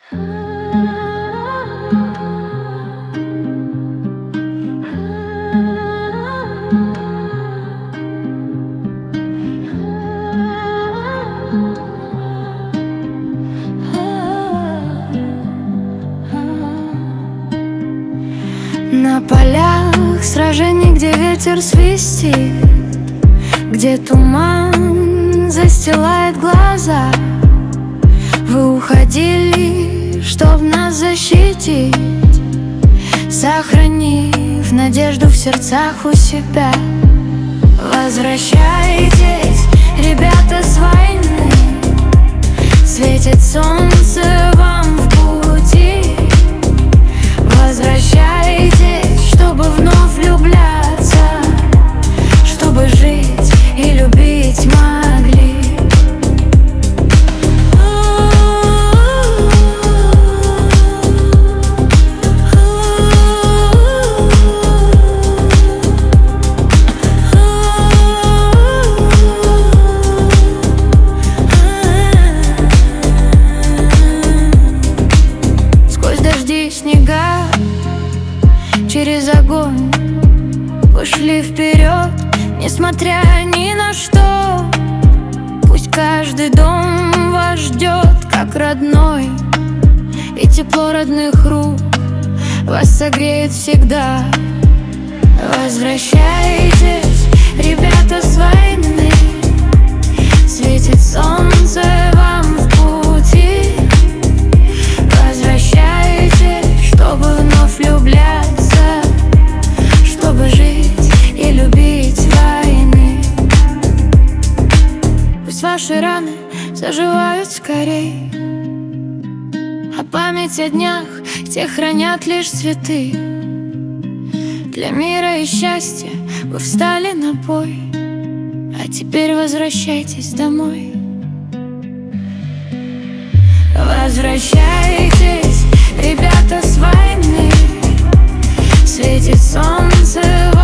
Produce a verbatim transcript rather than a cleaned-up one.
На полях сражений, где ветер свистит, где туман застилает глаза, вы уходили, чтоб нас защитить, сохранив надежду в сердцах у себя. Возвращайтесь, ребята, с войны, светит солнце вам в пути. Возвращайтесь, чтобы вновь влюбляться, чтобы жить и любить могли. Сквозь дожди и снега, через огонь пошли вперед, несмотря ни на что. Пусть каждый дом вас ждет, как родной, и тепло родных рук вас согреет всегда. Возвращайтесь, ребята, с войны, светит солнце вам в пути. Возвращайтесь, чтобы вновь влюбляться, чтобы жить и любить войны. Пусть ваши раны заживают скорей, а память о днях те хранят лишь цветы. Для мира и счастья вы встали на бой, а теперь возвращайтесь домой. Возвращайтесь, ребята, с войны, светит солнце